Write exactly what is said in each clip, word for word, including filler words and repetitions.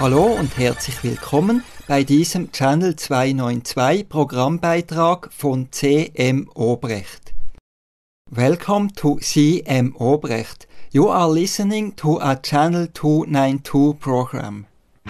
Hallo und herzlich willkommen bei diesem Channel zweihundertzweiundneunzig Programmbeitrag von C M Obrecht. Welcome to C M Obrecht. You are listening to a Channel two ninety-two program.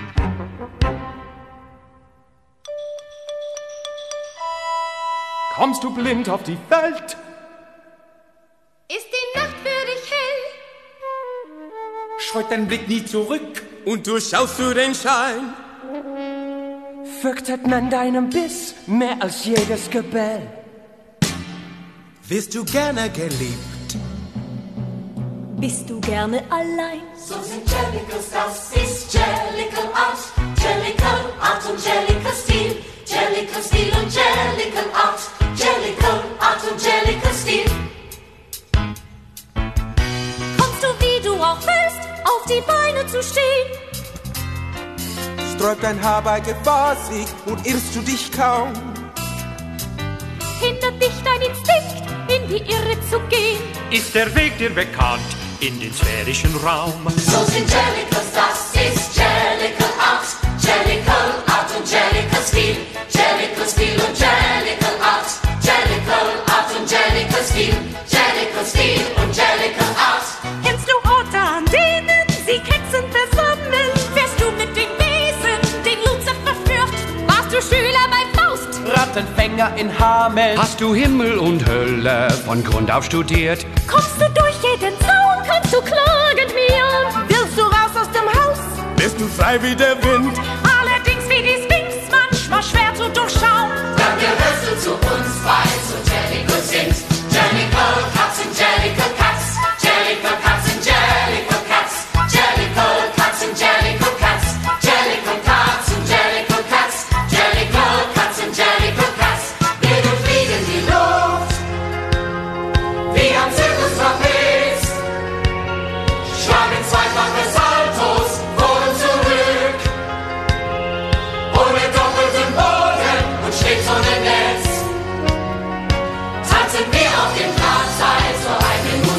Kommst du blind auf die Welt? Ist die Nacht für dich hell? Scheut dein Blick nie zurück und du schaust du den Schein. Fürchtet man deinen Biss mehr als jedes Gebell? Wirst du gerne geliebt? Bist du gerne allein? So sind Jellicles, das ist Jellicle Art. Jellicle Art und Jellicle Stil. Jellicle Stil und Jellicle Art. Jellicle Art und Jellicle Stil. Kommst du, wie du auch willst, auf die Beine zu stehen? Sträubt dein Haar bei Gefahr sich und irrst du dich kaum? Hindert dich dein Instinkt, in die Irre zu gehen? Ist der Weg dir bekannt in den sphärischen Raum? So sind Jellicles, das ist Jellicle Art. Jellicle Art und Jellicle Stil. Jellicle Stil und Jellicle Art. Jellicle Art und Jellicle Stil. Jellicle Stil und Jellicle Art. Kennst du Orte, an denen sie Hexen versammeln? Wärst du mit den Wesen, den Luzer verführt? Warst du Schüler bei Faust? Rattenfänger in Hameln. Hast du Himmel und Hölle von Grund auf studiert? Kommst du durch jeden Zaun, kannst du klagen mir? Willst du raus aus dem Haus? Bist du frei wie der Wind? Allerdings wie die Sphinx, manchmal schwer zu durchschauen. Dann gehörst du zu uns, weil so Jellicle singt. Jellicle Katz und Jellicle Katz. Jellicle Katz und Jellicle Katz. Jellicle Katz und Jellicle Katz. Jellicle Katz und Jellicle Katz. Jellicle Katz und Jellicle Katz. Wir durchfliegen die Luft wie am Zirkustrapez. Schlagen zweifache Saltos vor und zurück. Ohne doppelten Boden und schräg so ein Netz. Tanzen wir auf dem Drahtseil so eine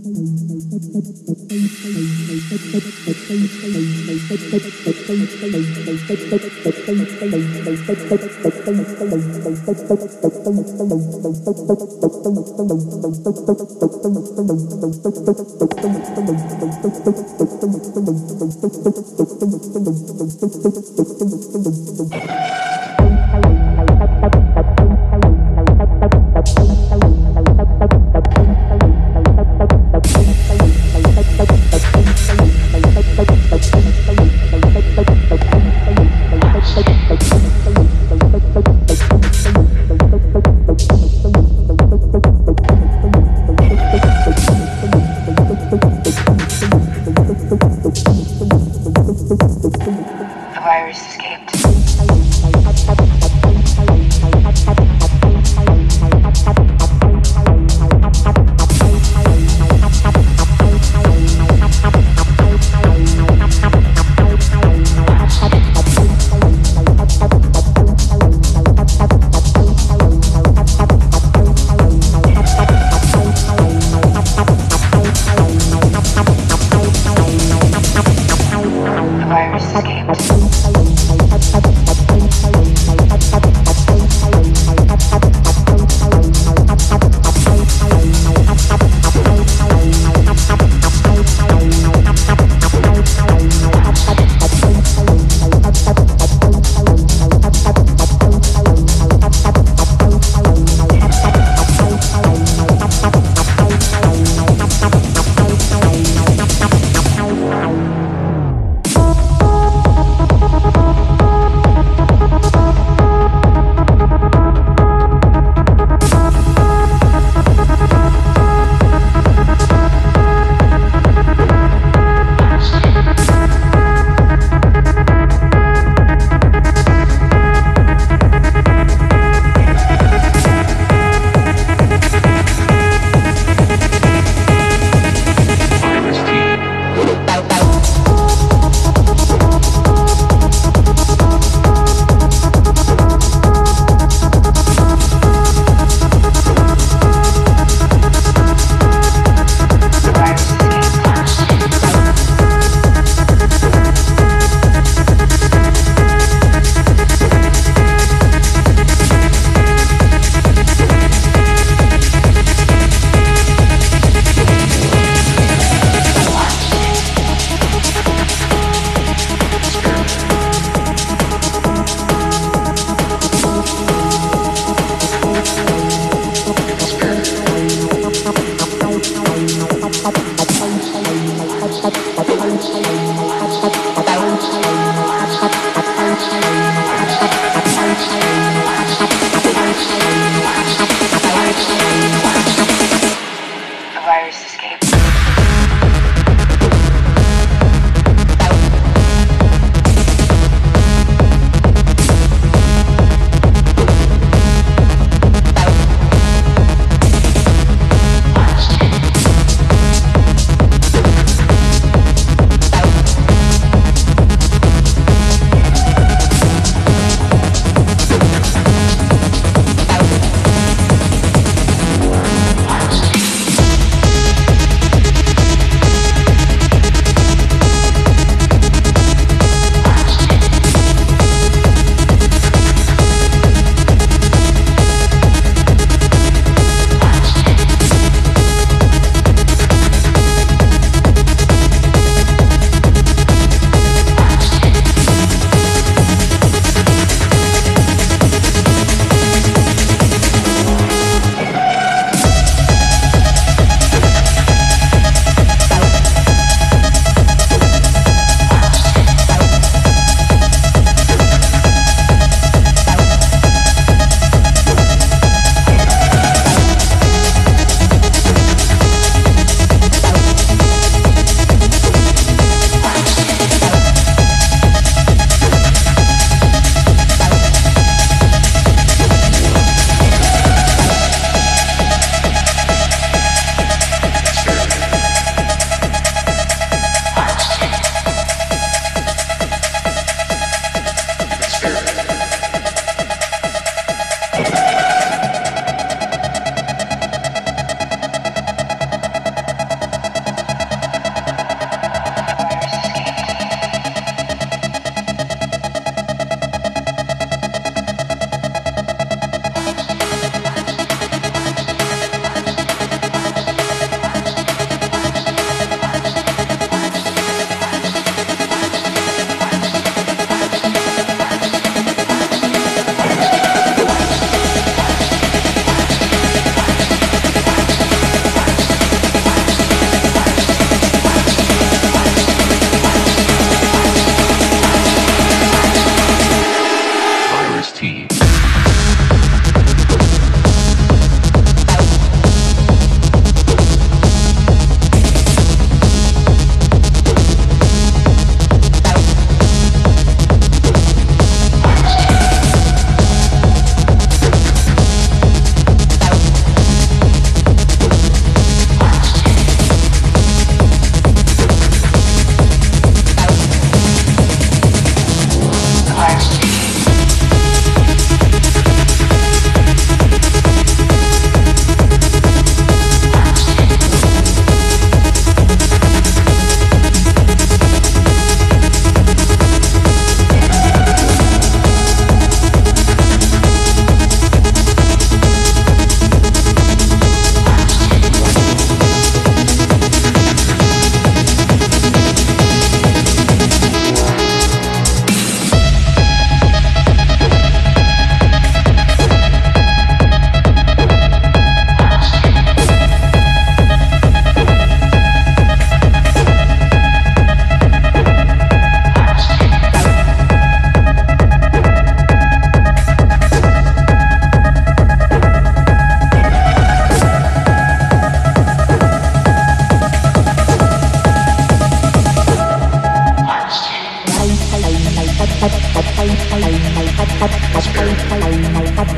The virus escaped.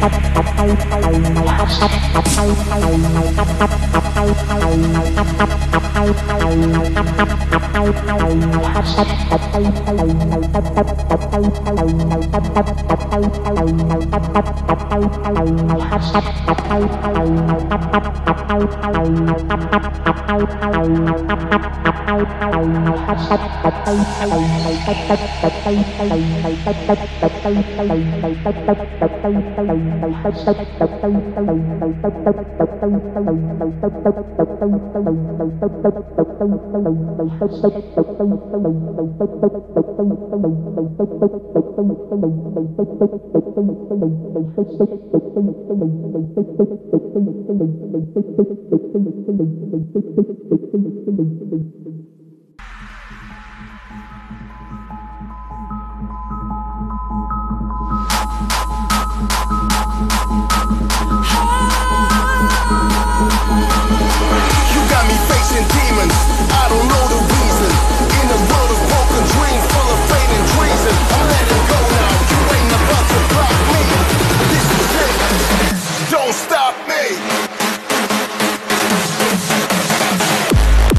Don't stop me.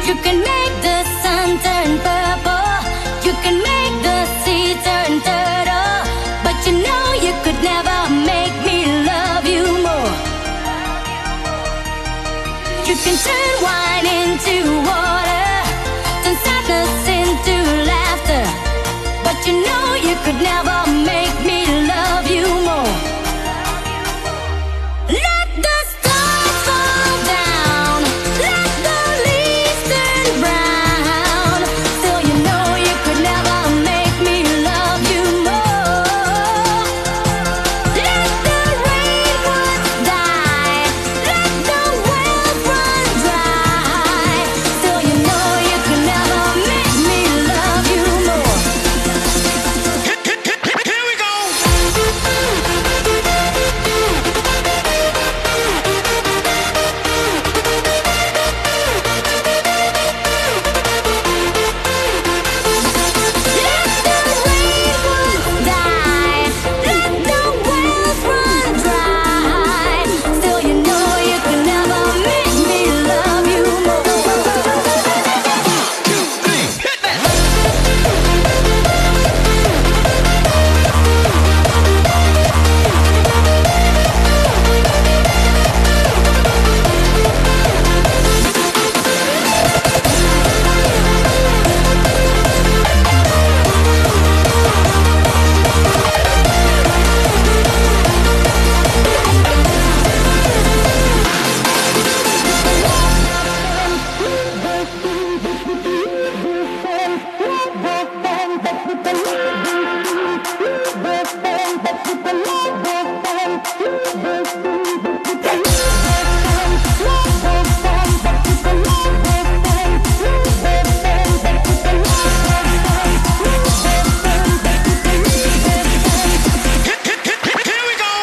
You can make the sun turn purple, you can make the sea turn turtle, but you know you could never make me love you more. You can turn wine into water, turn sadness into laughter, but you know you could never make me love you more. Let the stars fall down, let the leaves turn brown, still you know you could never make me love you more. Let the rainwoods die, let the wells run dry, still you know you could never make me love you more. Here we go! Let the rainwoods die, let the wells run dry, still you know you could never make me love you more. Here we go!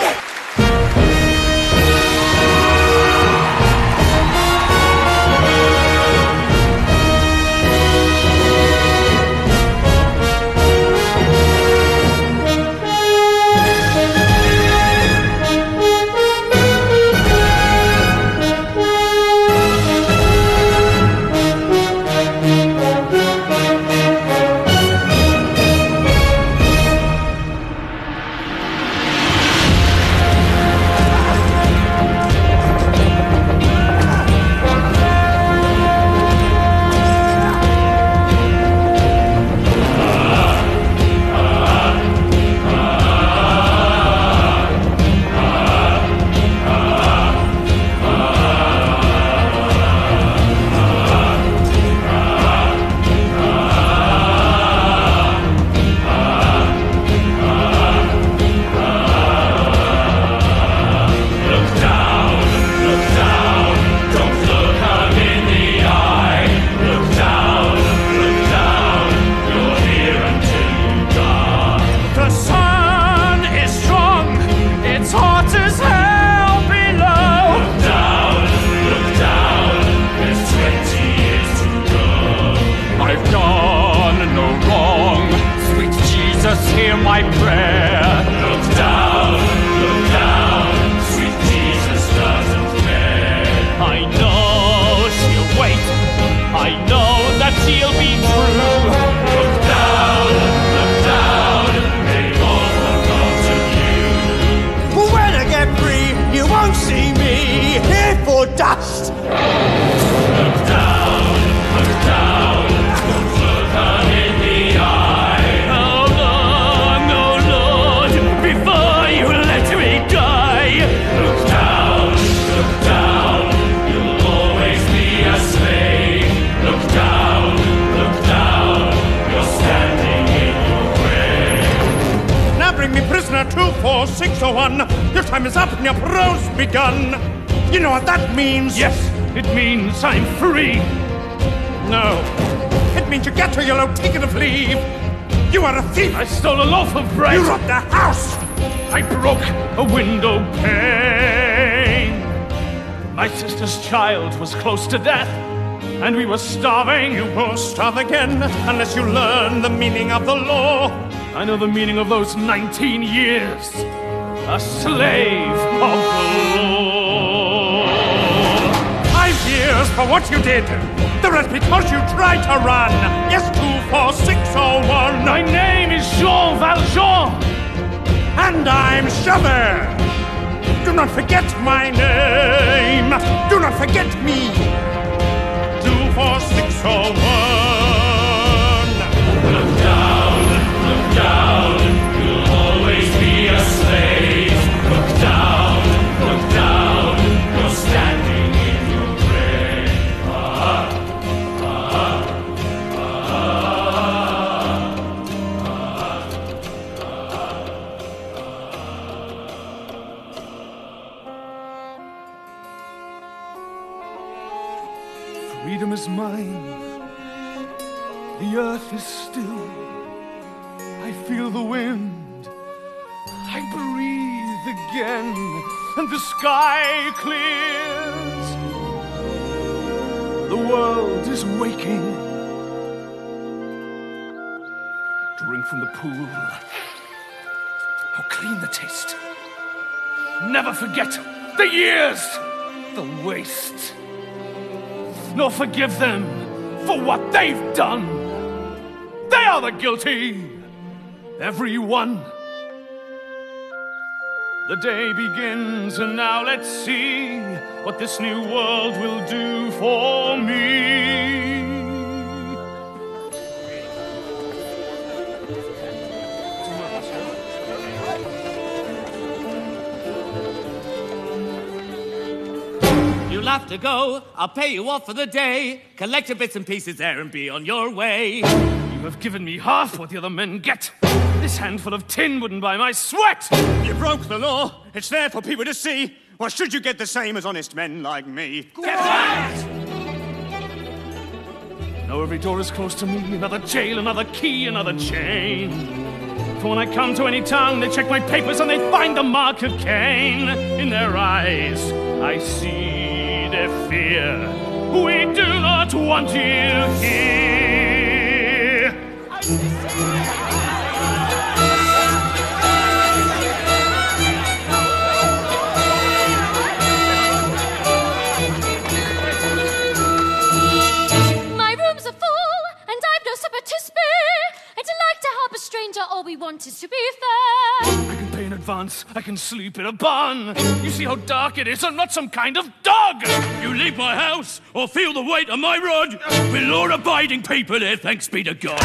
The sun is strong, it's hot as hell below. Look down, look down, there's twenty years to go. I've done no wrong, sweet Jesus, hear my prayer. Look down, look down, sweet Jesus doesn't care. I know she'll wait, I know that she'll be true. Look down, look down, they all will go to you. When I get free, you won't see me here for dust. Look down, look down, don't look her in the eye. How long, oh Lord, before you let me die? Look down, look down, you'll always be a slave. Look down, look down, you're standing in your grave. Now bring me prisoner two four six oh one. Your time is up and your parole's begun. You know what that means? Yes, it means I'm free. No. It means you get to your low ticket of leave. You are a thief. I stole a loaf of bread. You robbed a house. I broke a window pane. My sister's child was close to death, and we were starving. You will starve again unless you learn the meaning of the law. I know the meaning of those nineteen years. A slave of the law. Five years for what you did. The rest because you tried to run. Yes, two four six oh one. My name is Jean Valjean. And I'm Javert. Do not forget my name. Do not forget me. Two four six oh one. Look down, look down. You'll always be a slave. Look down, look down. You're standing in your grave. Ah, ah, ah, ah. Freedom is mine. The earth is still. I feel the wind. I breathe again, and the sky clears. The world is waking. Drink from the pool. How clean the taste. Never forget the years, the waste. Nor forgive them for what they've done. They are the guilty, everyone. The day begins, and now let's see what this new world will do for me. You'll have to go, I'll pay you off for the day. Collect your bits and pieces there and be on your way. You have given me half what the other men get. This handful of tin wouldn't buy my sweat. You broke the law. It's there for people to see. Why should you get the same as honest men like me? Get right! Now every door is closed to me. Another jail, another key, another chain. For when I come to any town, they check my papers and they find the mark of Cain. In their eyes, I see their fear. We do not want you here. My rooms are full, and I've no supper to spare. I'd like to help a stranger, all we want is to be fair. I can pay in advance, I can sleep in a barn. You see how dark it is, I'm not some kind of dog. You leave my house or feel the weight of my rod. We're law-abiding people here, thanks be to God.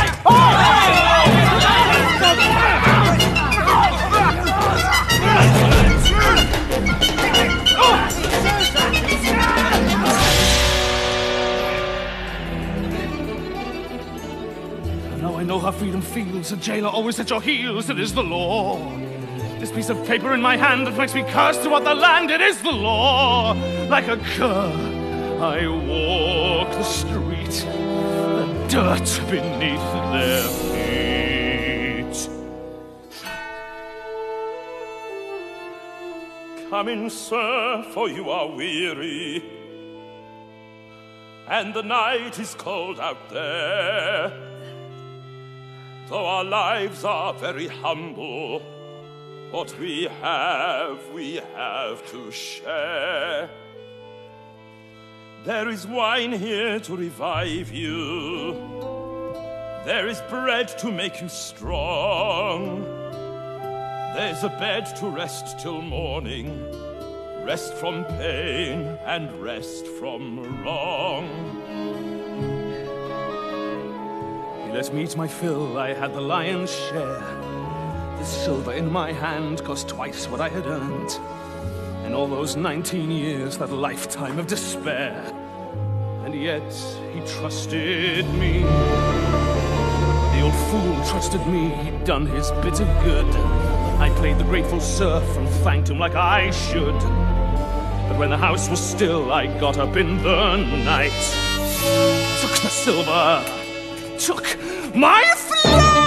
Now I know how freedom feels. A jailer always at your heels. It is the law. This piece of paper in my hand that makes me curse throughout the land. It is the law. Like a cur, I walk the street. The dirt beneath their feet. Come in, sir, for you are weary, and the night is cold out there. Though our lives are very humble, what we have, we have to share. There is wine here to revive you. There is bread to make you strong. There's a bed to rest till morning. Rest from pain and rest from wrong. He let me eat my fill, I had the lion's share. The silver in my hand cost twice what I had earned. In all those nineteen years, that lifetime of despair. And yet he trusted me. The old fool trusted me, he'd done his bit of good. I played the grateful serf and thanked him like I should. But when the house was still, I got up in the night, took the silver, took my flight!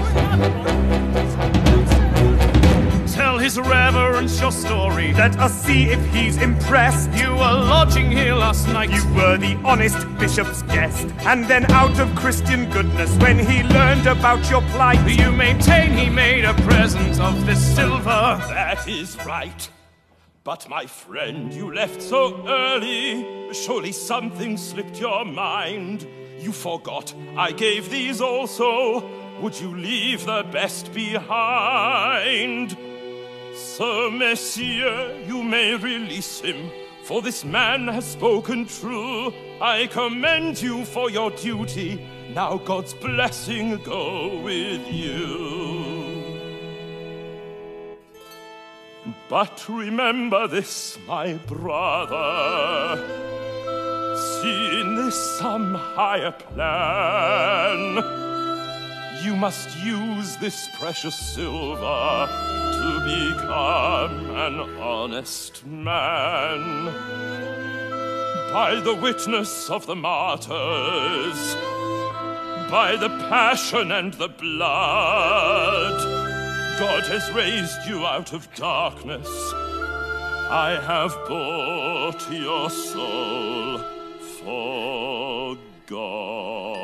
Tell his reverence your story. Let us see see if he's impressed. You were lodging here last night. You were the honest bishop's guest. And then out of Christian goodness, when he learned about your plight, You maintain he made a present of this silver. That is right. But my friend, you left so early. Surely something slipped your mind. You forgot I gave these also. Would you leave the best behind? Sir Messieurs, you may release him, for this man has spoken true. I commend you for your duty. Now God's blessing go with you. But remember this, my brother. See in this some higher plan. You must use this precious silver to become an honest man. By the witness of the martyrs, by the passion and the blood, God has raised you out of darkness. I have bought your soul for God.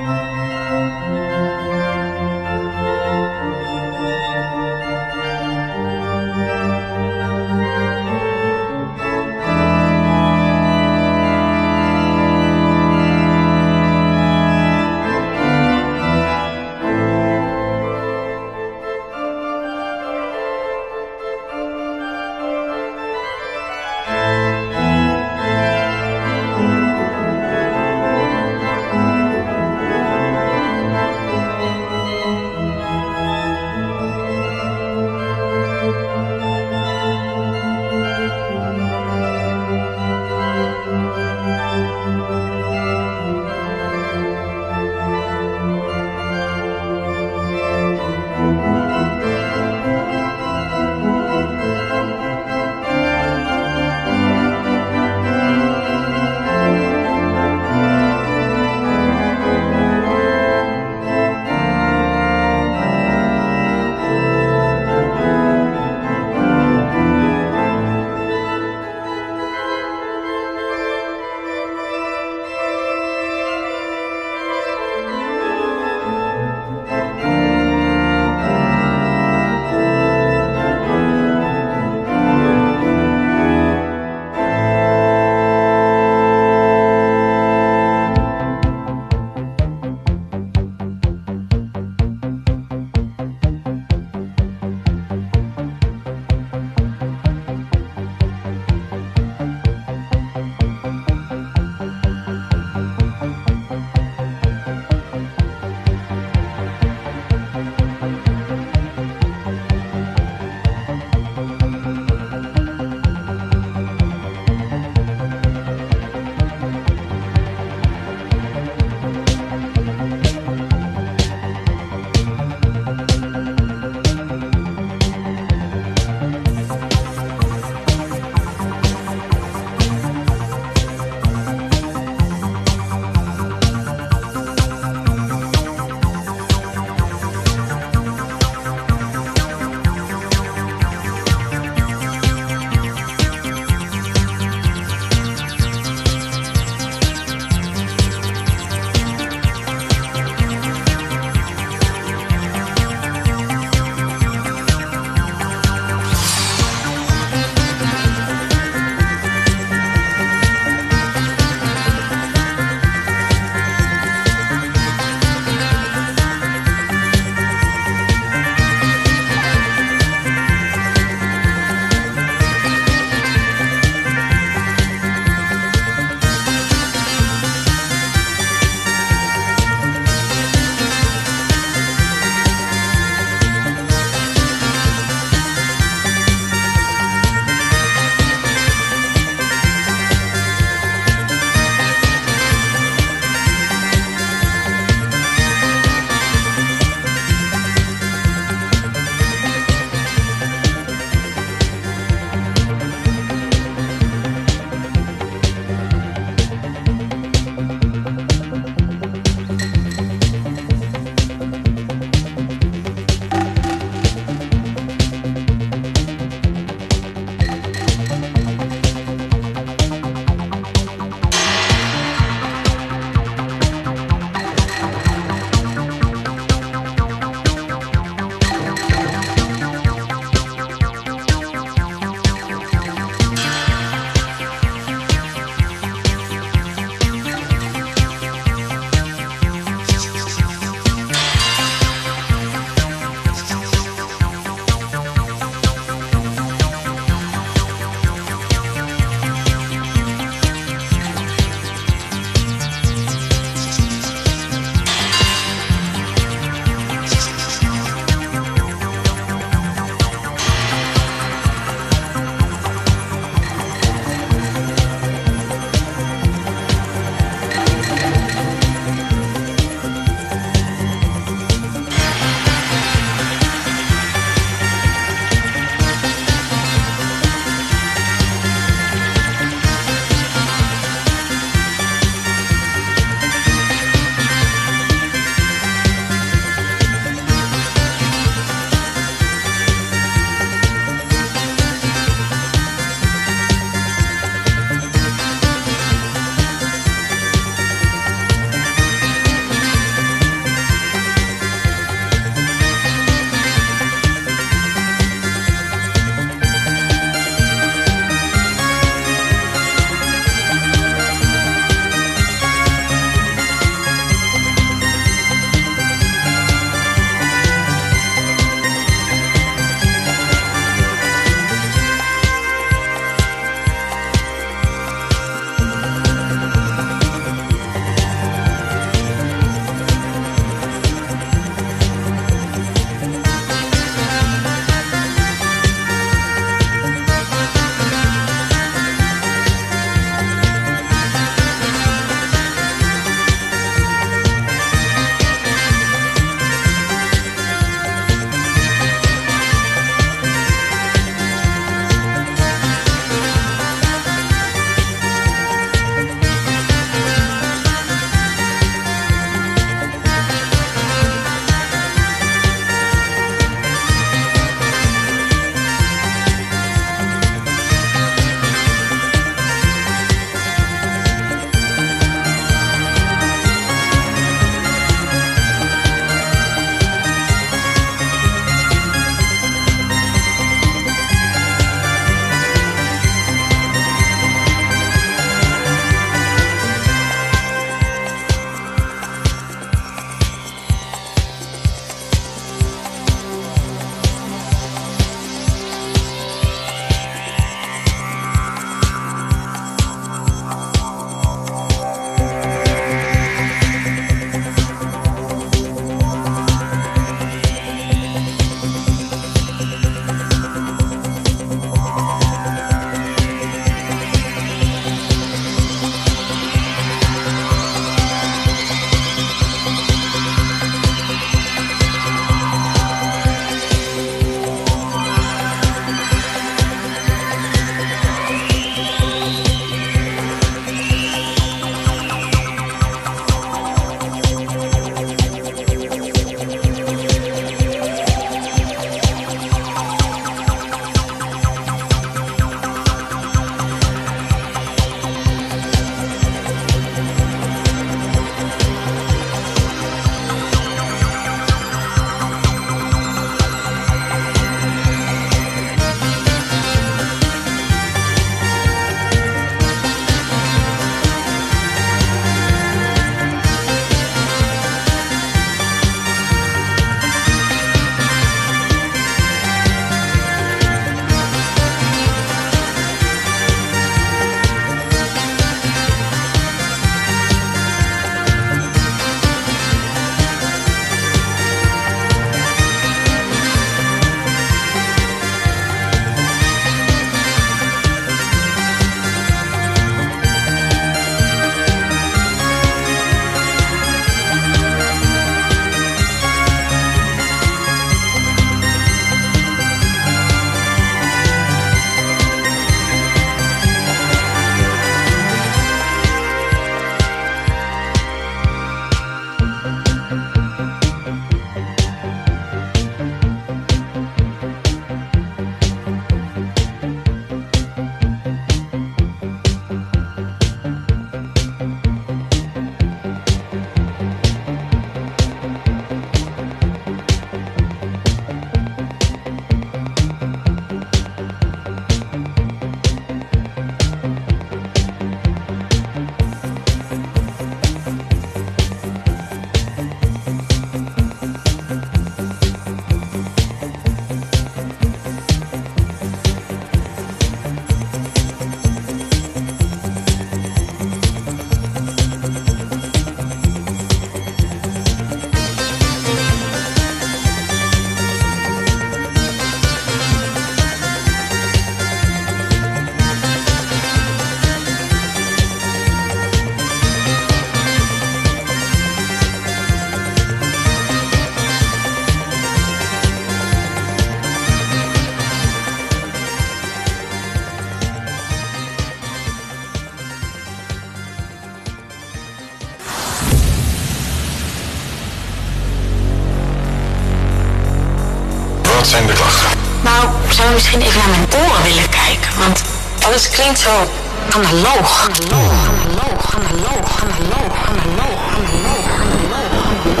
Wat zijn de klachten? Nou, zou je misschien even naar mijn oren willen kijken? Want alles klinkt zo analoog. Analoog, analoog, analoog, analoog, analoog, analoog, analoog.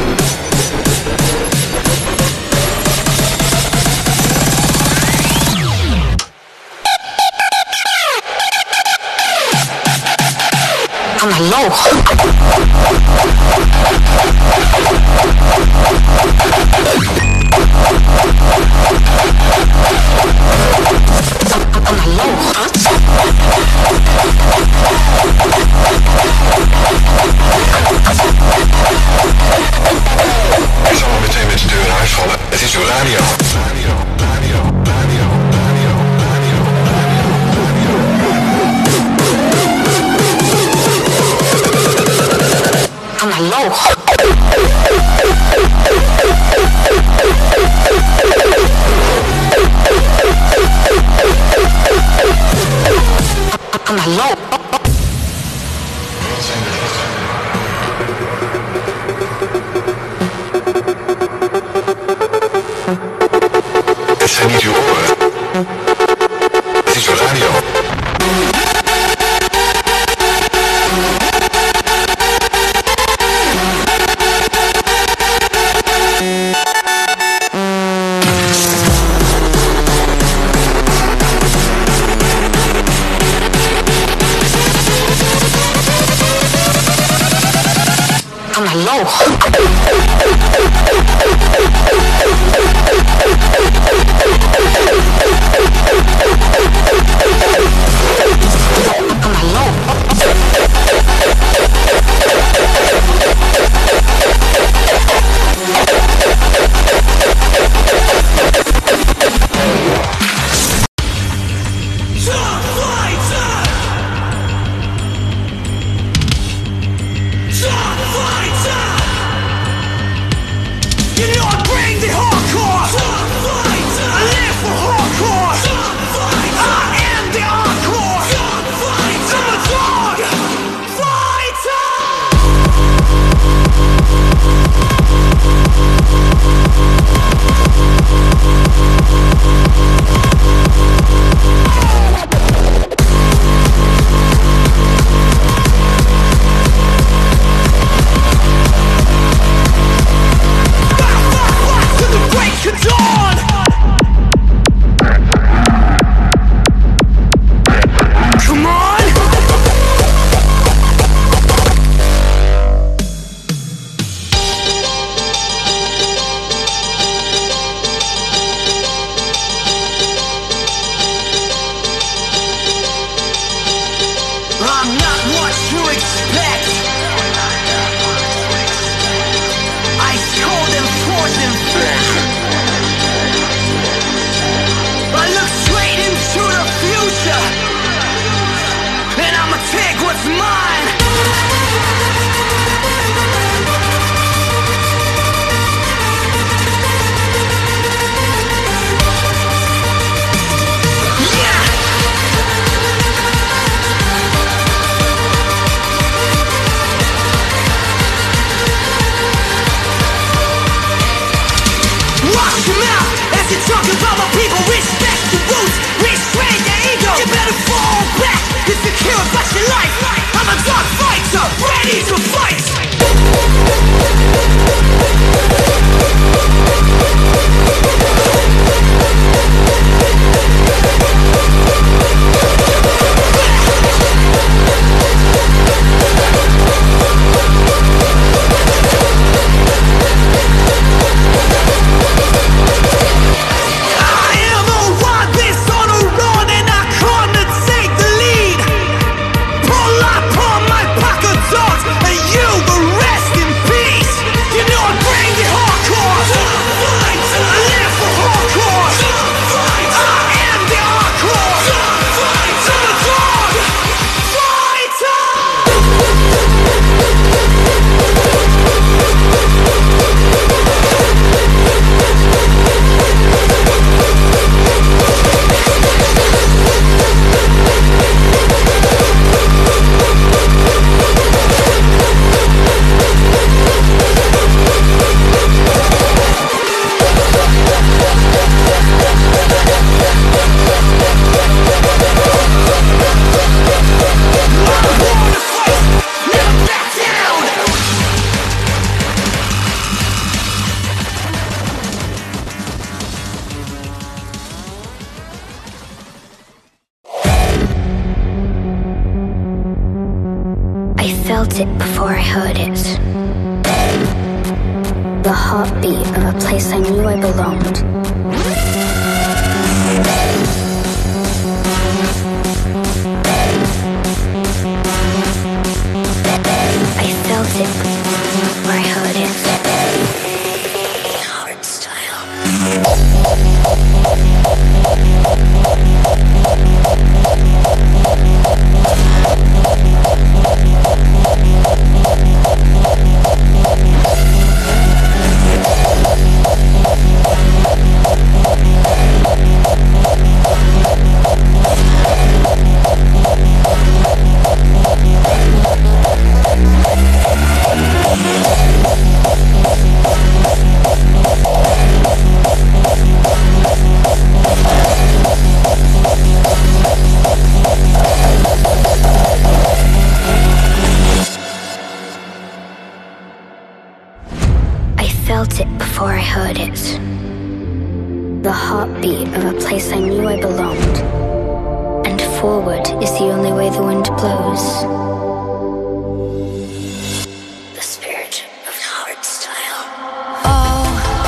Analoog. Analoog, wat? Ik zal wel meteen met de deur uitvallen. Het is uw radio. Radio, radio, radio, radio, radio. Analoog. Analoog. Het zijn niet uw oren. Het is uw radio. Analoog. You felt it before I heard it. The heartbeat of a place I knew I belonged. I felt it before I heard it. Hard style. Felt it before I heard it. The heartbeat of a place I knew I belonged. And forward is the only way the wind blows. The spirit of hard style. Oh,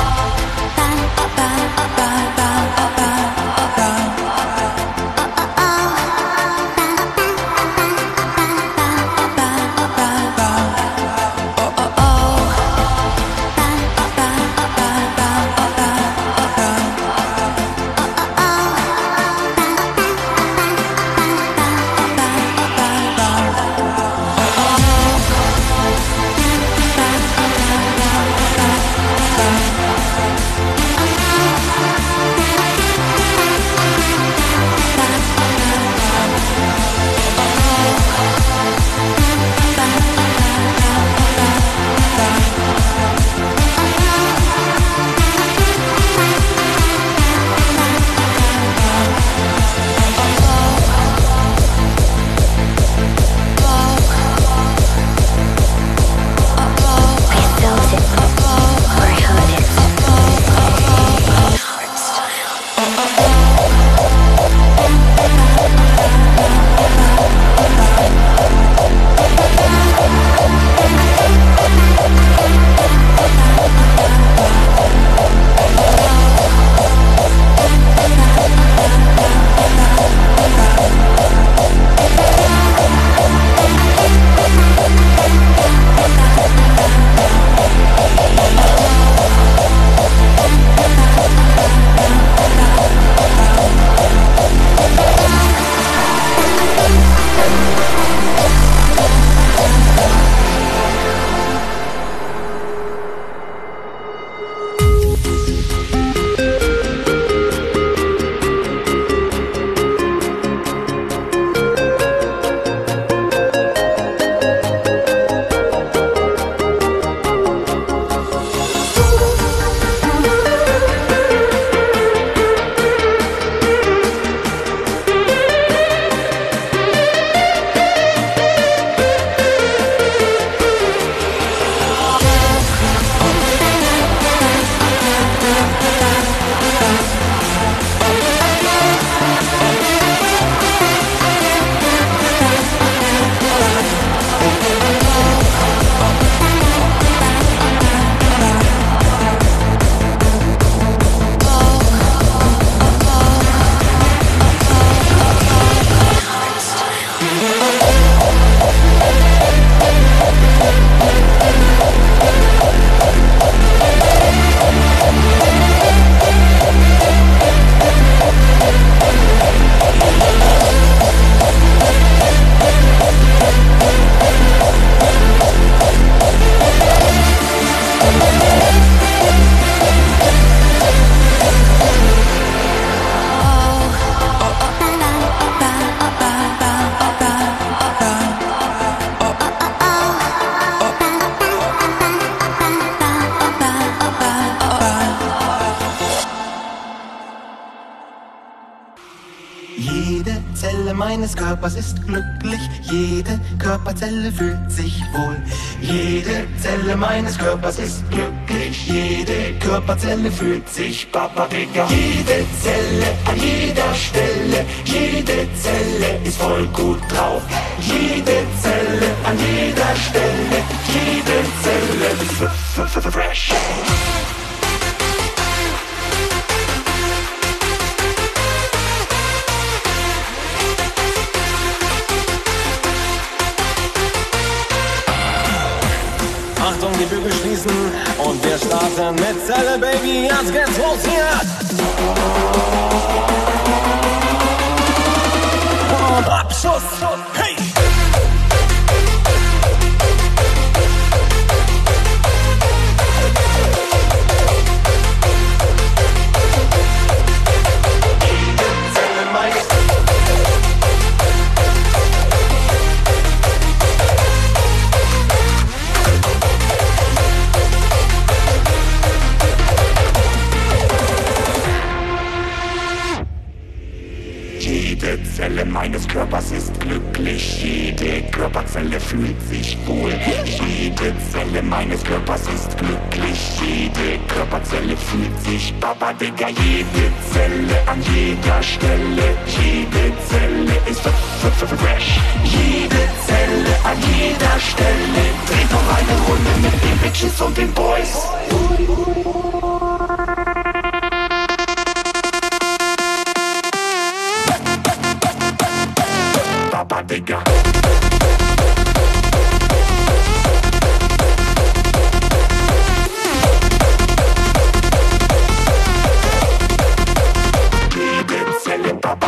meines Körpers ist glücklich, jede Körperzelle fühlt sich wohl. Jede Zelle meines Körpers ist glücklich, jede Körperzelle Körperzelle fühlt sich Papa Digga. Jede Zelle an jeder Stelle, jede Zelle ist voll gut drauf. Jede Zelle an jeder Stelle, jede Zelle ist f- f- f- fresh. Achtung, die Bügel schließen und wir starten mit Zelle, Baby. Jetzt geht's los hier. Und Abschuss. Hey! Jede Zelle meines Körpers ist glücklich, jede Körperzelle fühlt sich wohl. Jede Zelle meines Körpers ist glücklich, jede Körperzelle fühlt sich Baba Digga. Jede Zelle an jeder Stelle, jede Zelle ist f- f- f- fresh. Jede Zelle an jeder Stelle, dreht noch eine Runde mit den Bitches und den Boys. Baba Digga. Jede Zelle Baba.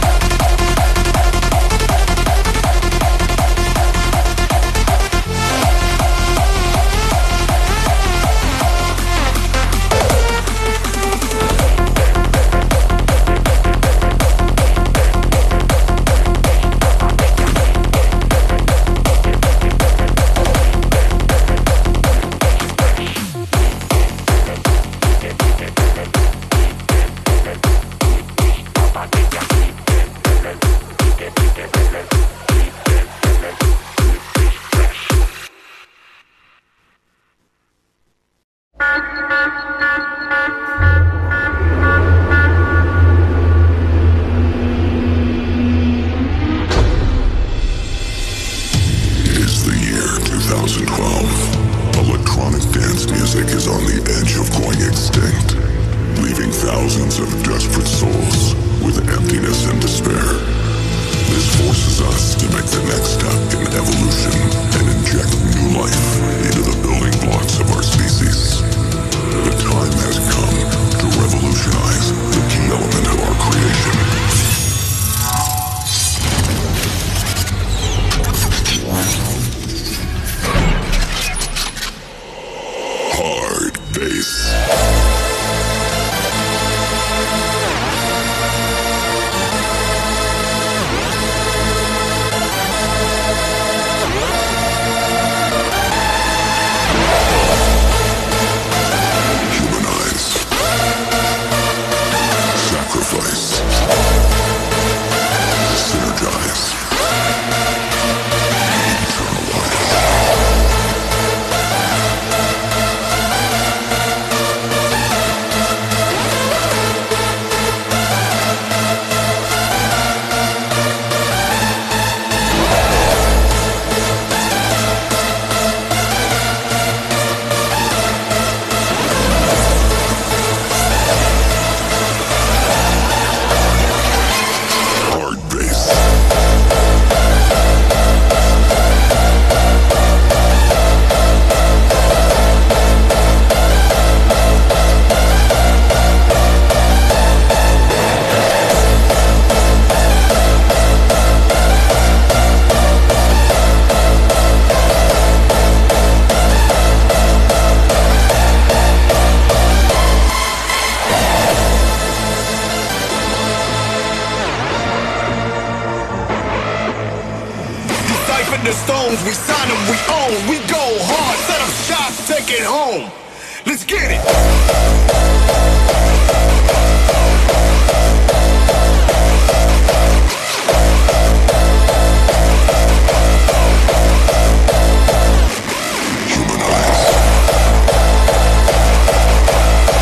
It's the year two thousand twelve. Electronic dance music is on the edge of going extinct, leaving thousands of desperate souls with emptiness and despair. This forces us to make the next step in evolution and inject new life into the building blocks of our species. The time has come to revolutionize the key element of our creation. Hard bass. Sacrifice. Synergize. The stones, we sign them, we own. We go hard, set up shop, take it home. Let's get it. Humanize.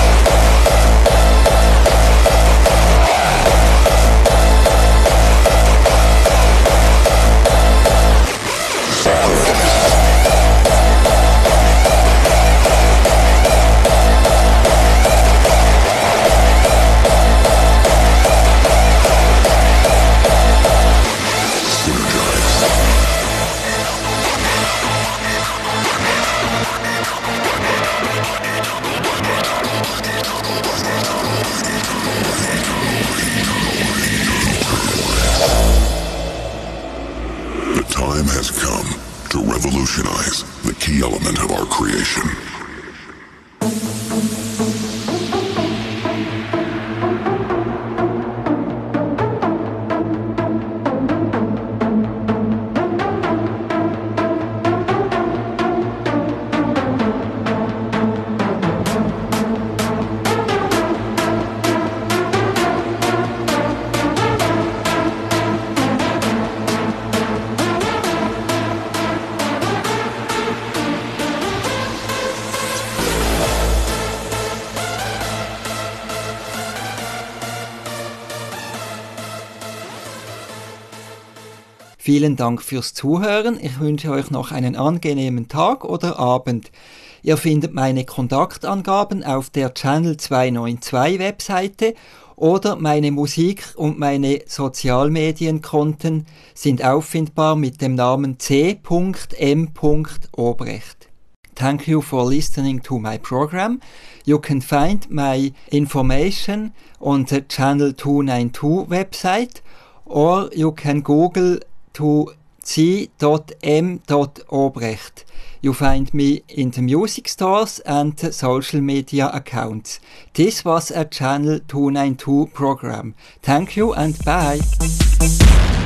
key element of our creation. Vielen Dank fürs Zuhören. Ich wünsche euch noch einen angenehmen Tag oder Abend. Ihr findet meine Kontaktangaben auf der Channel zweihundertzweiundneunzig Webseite oder meine Musik und meine Sozialmedienkonten sind auffindbar mit dem Namen c m obrecht. Thank you for listening to my program. You can find my information on the Channel two ninety-two website or you can Google to c m obrecht. You find me in the music stores and the social media accounts. This was a Channel two ninety-two program. Thank you and bye.